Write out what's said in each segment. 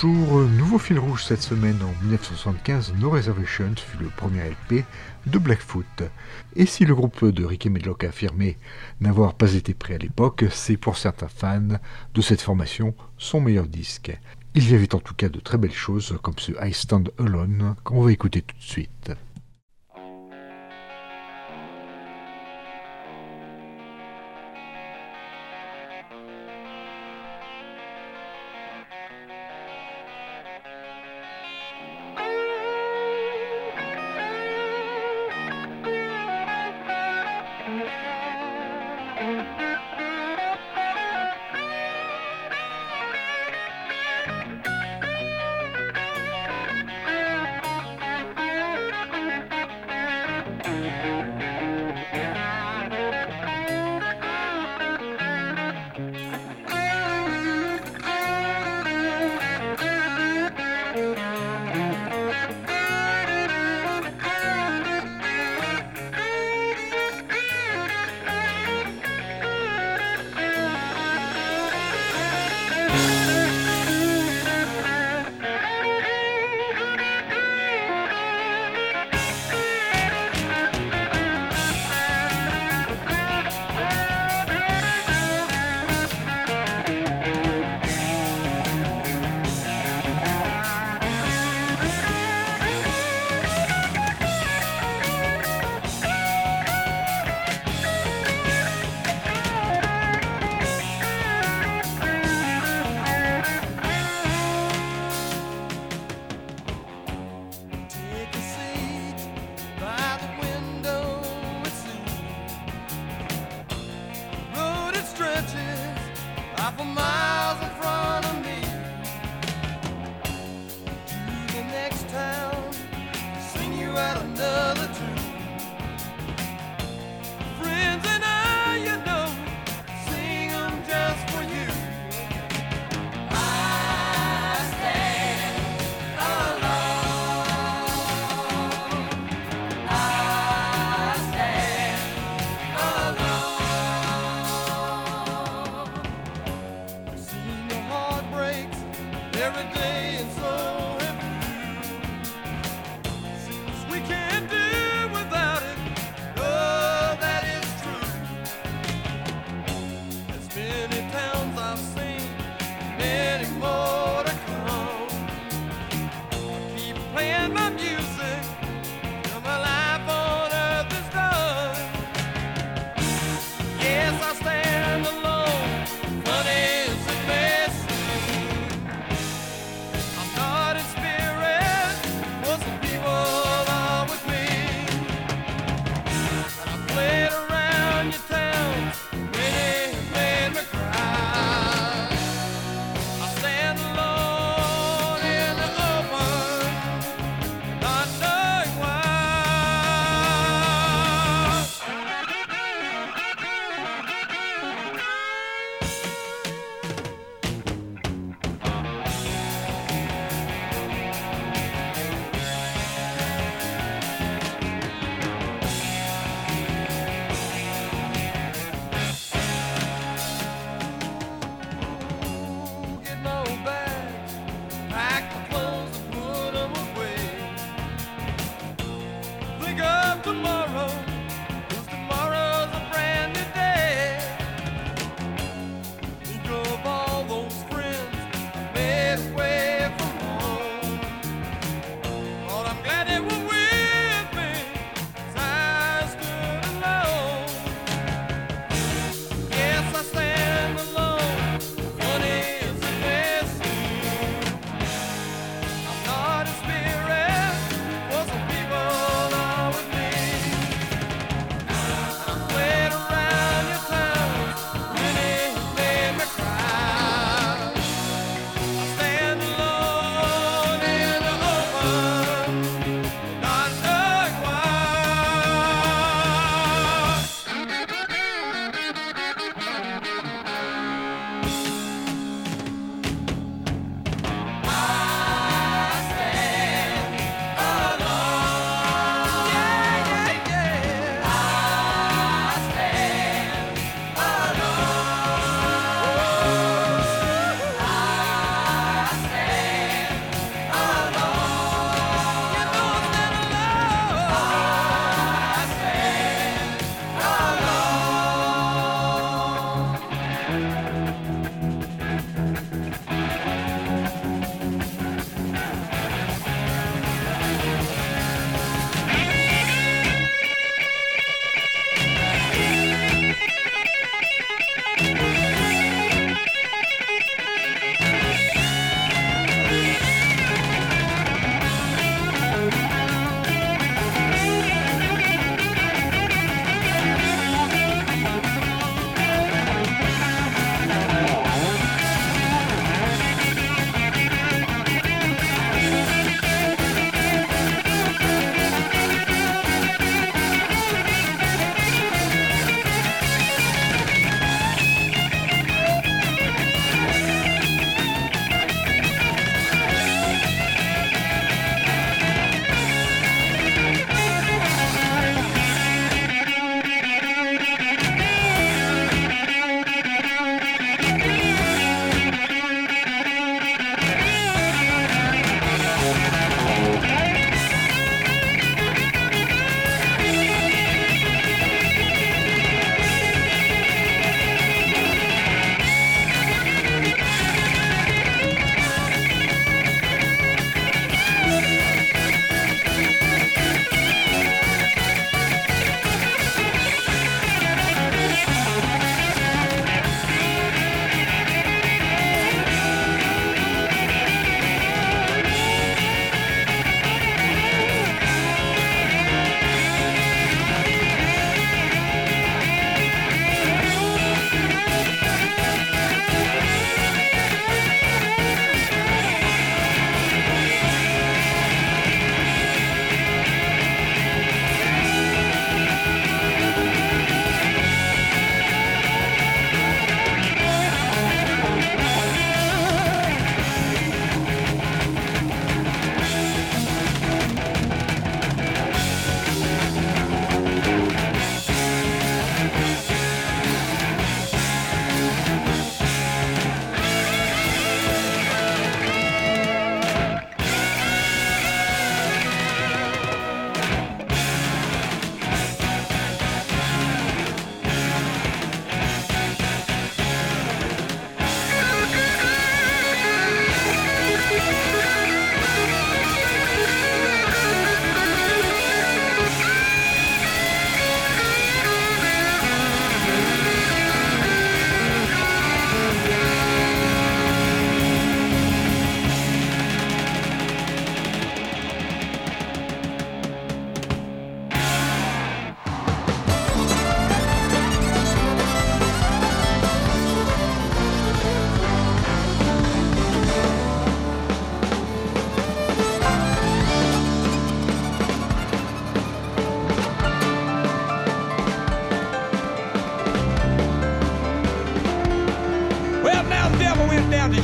Bonjour, nouveau fil rouge cette semaine. En 1975, No Reservations fut le premier LP de Blackfoot. Et si le groupe de Rick et Medlock a affirmé n'avoir pas été prêt à l'époque, c'est pour certains fans de cette formation son meilleur disque. Il y avait en tout cas de très belles choses comme ce I Stand Alone qu'on va écouter tout de suite.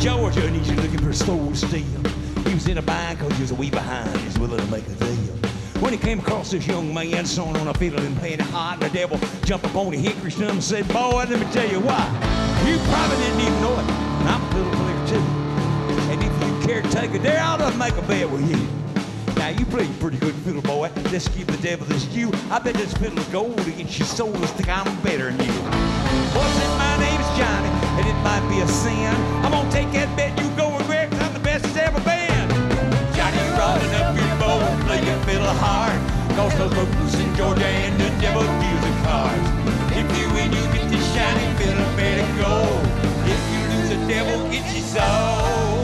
Georgia and he's looking for a store still. He was in a bind cause he was a wee behind. He's willing to make a deal. When he came across this young man sawing on a fiddle and playing it hot, the devil jumped up on the hickory stump and said, boy, let me tell you why. You probably didn't even know it, and I'm a little player too. And if you care to take it there, I'll make a bet with you. Now you play pretty good fiddle, boy. Let's give the devil this cue. I bet this fiddle's gold against your soul. Let's think I'm better than you. Boys, and my name's Johnny, and it might be a sin. I'm gonna take that bet, you go regret, 'cause I'm the best that's ever been. Johnny, rolling up your bow and play your fiddle hard. Cause those locals in Georgia and the devil deals the cards. If you win, you get the shiny fiddle, better go. If you lose, the devil gets your soul.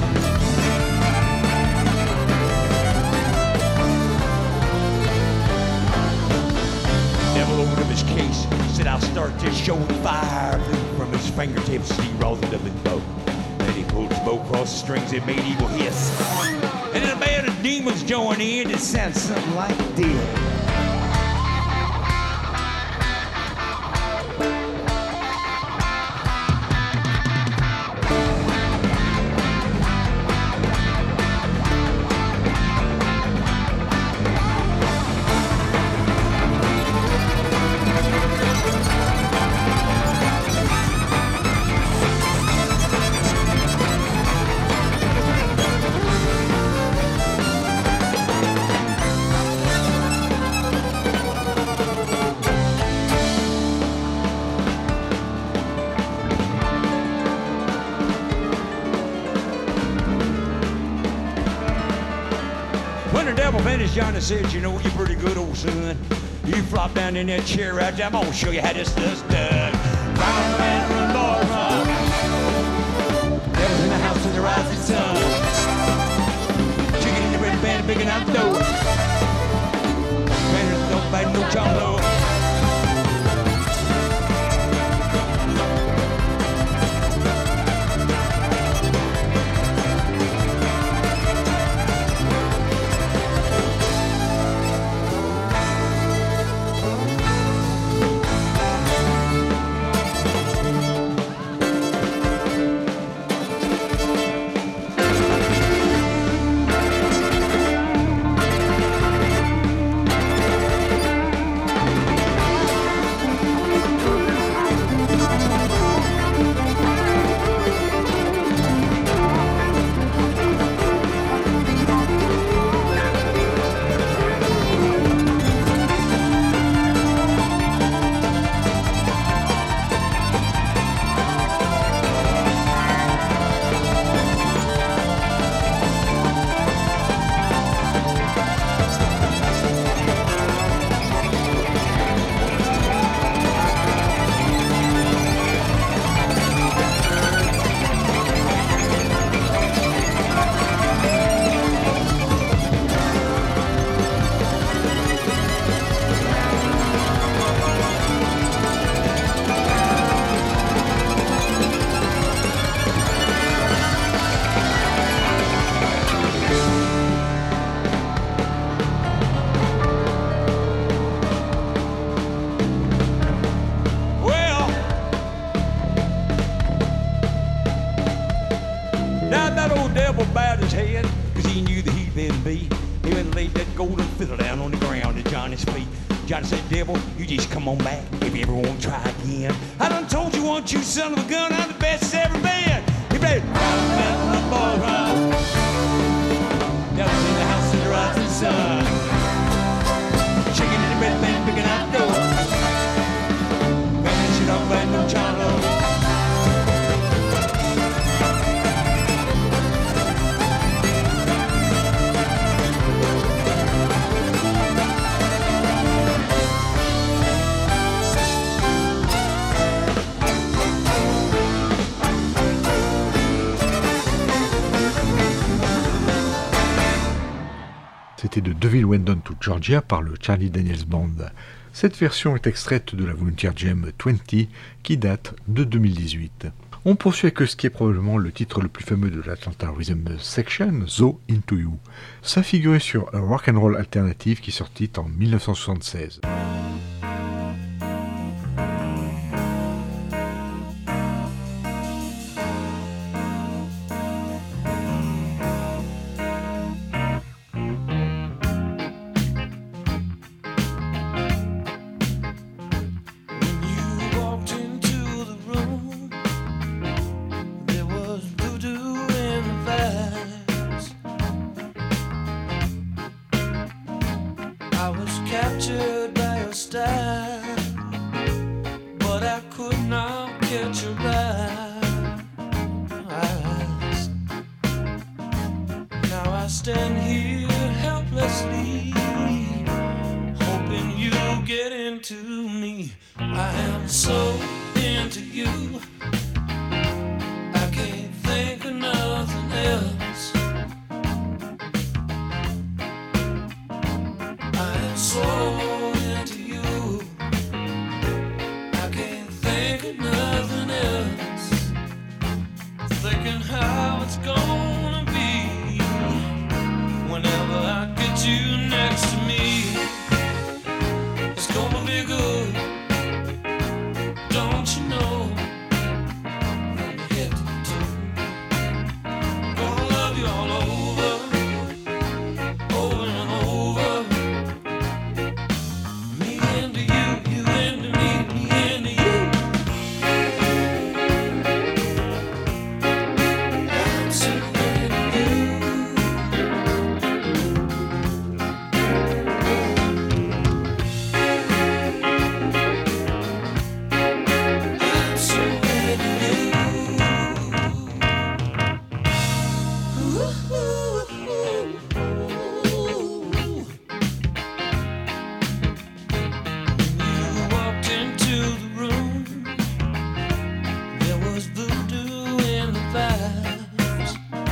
Devil opened up his case, said I'll start this show with fire. From his fingertips he rolled it up his bow. Then he pulled his bow across the strings and made evil hiss. And then a band of demons joined in. It sounds something like this. When the devil finished, Johnny said, you know, you're pretty good, old son. You flop down in that chair right there. I'm gonna show you how this stuff's done. Round the man from the ballroom. Devil's in the house in the rising sun. Chicken in the red band, big enough door. Banners don't bite no cholo. Devil bowed his head, cause he knew that he'd been beat. He went and laid that golden fiddle down on the ground at Johnny's feet. Johnny said, devil, you just come on back if you ever want to try again. I done told you once, you son of a gun, I'm the best that's ever been. He played round the mountain of ballroom. Devil's in the house in the rising sun. Chicken in the red band, picking out dough. Man, she don't bite no cholo. C'était de Deville Went Down to Georgia par le Charlie Daniels Band. Cette version est extraite de la Volunteer Jam 20 qui date de 2018. On poursuit avec ce qui est probablement le titre le plus fameux de l'Atlanta Rhythm Section, So Into You. Ça figurait sur A Rock and Roll Alternative qui sortit en 1976. catch your eyes. Now I stand here helplessly, hoping you get into me. I am so into you, I can't think of nothing else. I am so into you, I can't think of nothing else. Thinking how it's gonna be whenever I get you next to me. It's gonna be good, don't you know? When you get to, gonna love you all over, over and over. Me into you, you into me, me into you. I'm so into you. I'm so into you. Ooh. You walked into the room, there was voodoo in the vibes.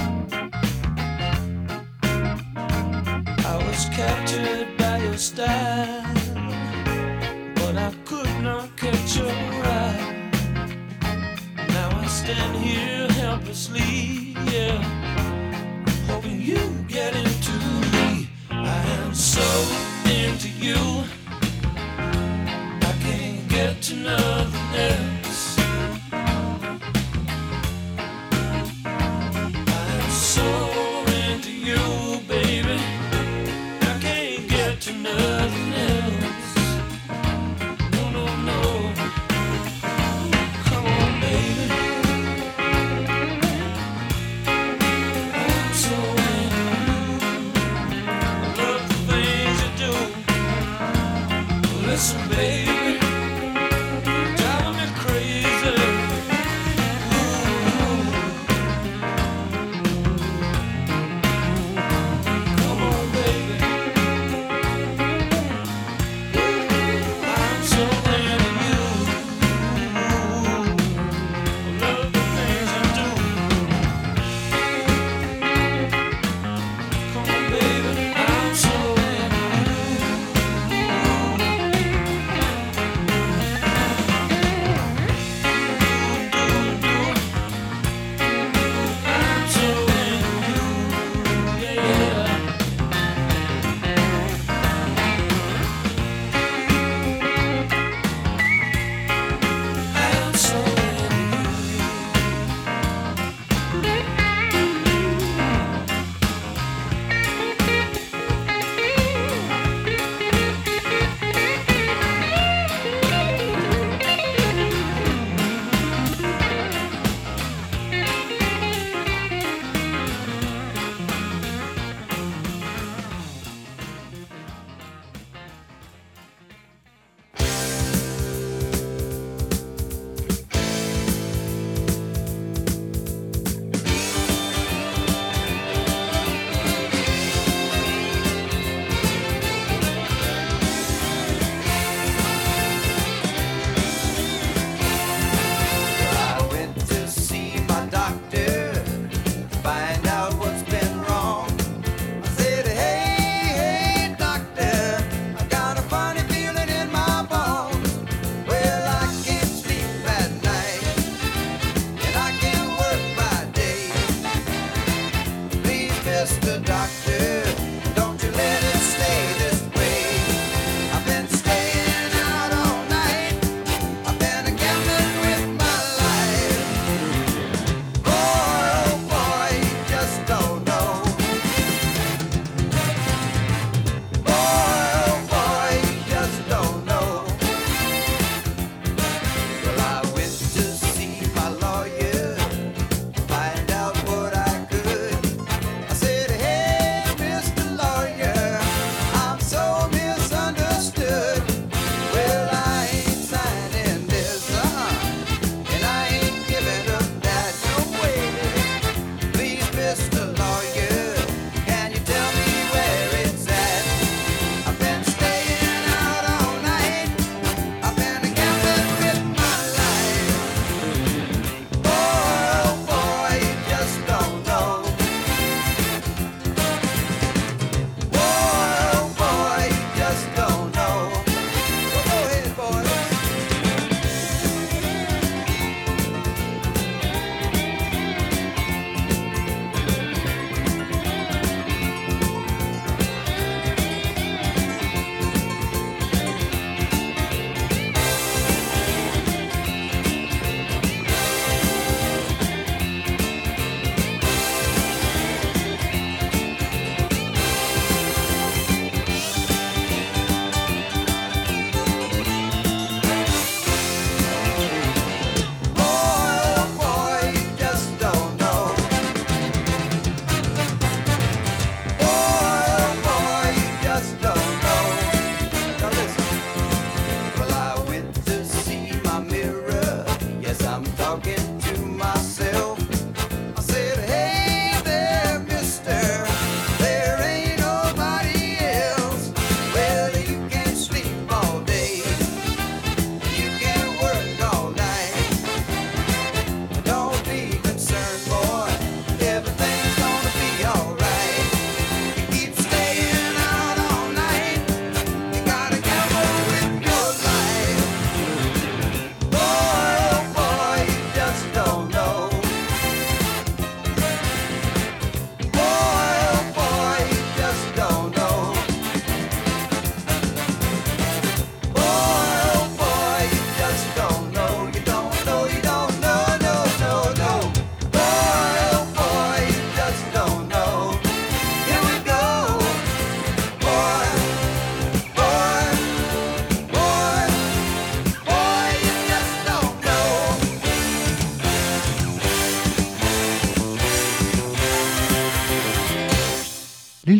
I was captured by your style, but I could not catch your eye. Now I stand here helplessly, yeah, hoping you get into me. I am so into you, I can't get to nothing else. I am so into you, baby, I can't get to nothing else. No, no, no. Come on, baby.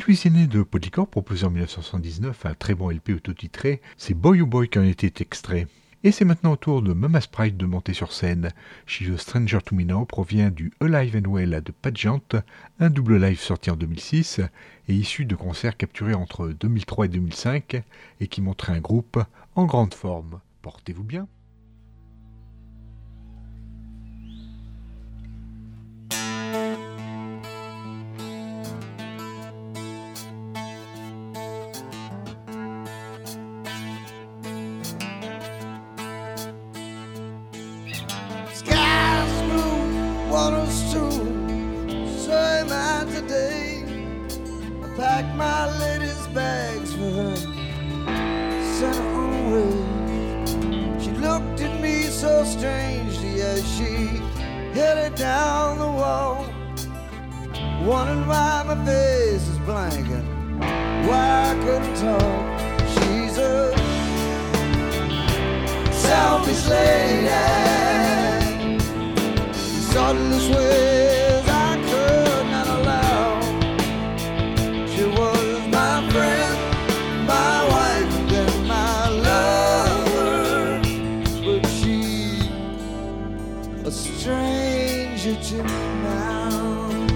Louisianais de Polycorp proposait en 1979 un très bon LP auto-titré, c'est Boy Oh Boy qui en était extrait. Et c'est maintenant au tour de Mama Sprite de monter sur scène. She's a Stranger to Me Now provient du Alive and Well de Pat Gent, un double live sorti en 2006 et issu de concerts capturés entre 2003 et 2005 et qui montrait un groupe en grande forme. Portez-vous bien. Water's too, so am I today. I packed my lady's bags for her, sent her on her way. She looked at me so strangely as she headed down the wall, wondering why my face is blank and why I couldn't talk. She's a selfish lady, thoughtless ways I could not allow. She was my friend, my wife, and then my lover, but she a stranger to me now.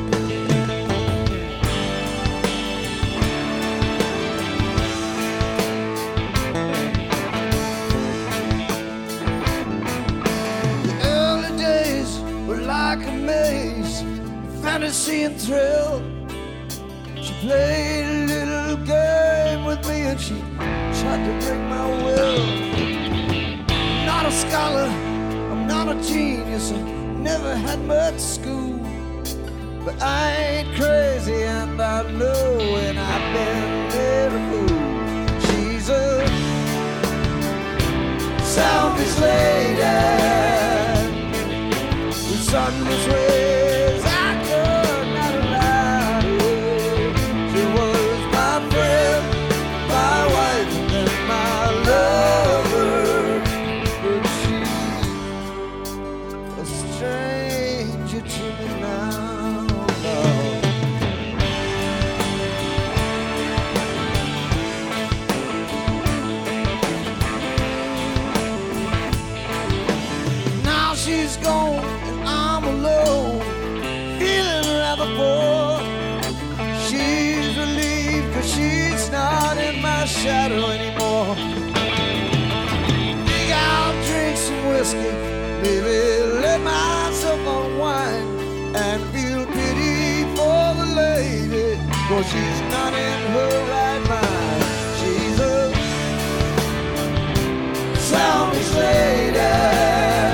Like a maze, fantasy and thrill. She played a little game with me and she tried to break my will. I'm not a scholar, I'm not a genius, I never had much school, but I ain't crazy and I know when I've been made a fool. She's a selfish lady, thoughtless ways I could not allow. She was my friend, my wife, and my lover, but she's a stranger to me now. Now she's gone, alone, feeling rather poor. She's relieved 'cause she's not in my shadow anymore. Think I'll drink some whiskey, maybe let myself unwind and feel pity for the lady, 'cause she's not in her right mind. She's a selfish lady,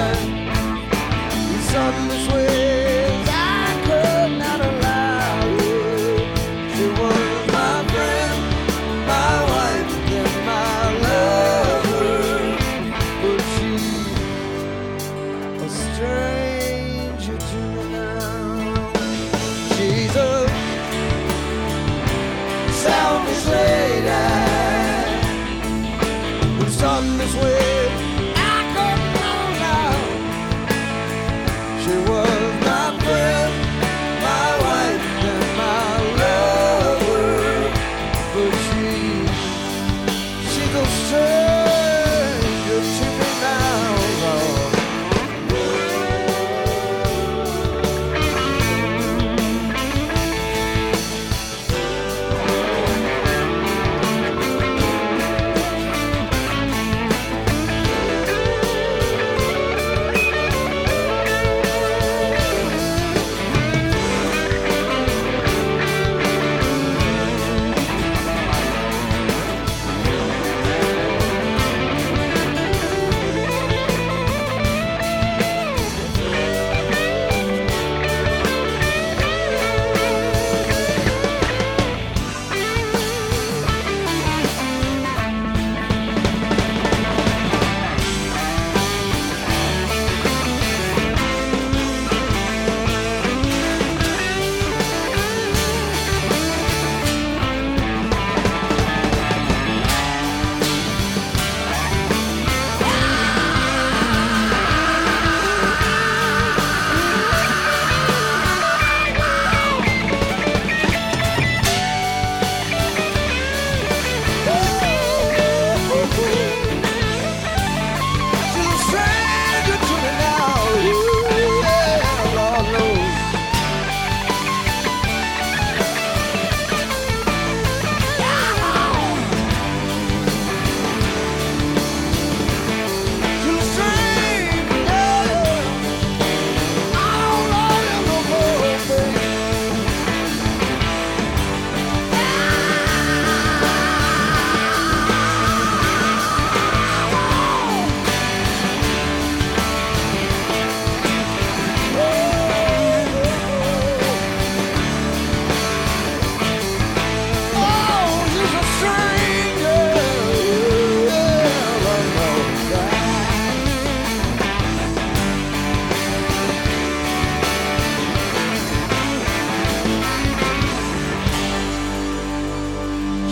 thoughtless ways I could not allow. She was my friend, my wife, and my lover, but she's a stranger to me now. She's a selfish lady, thoughtless ways I could not allow. She was my friend, my wife, and my lover, but she's a stranger to me now.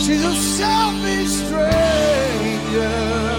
She's a selfish stranger.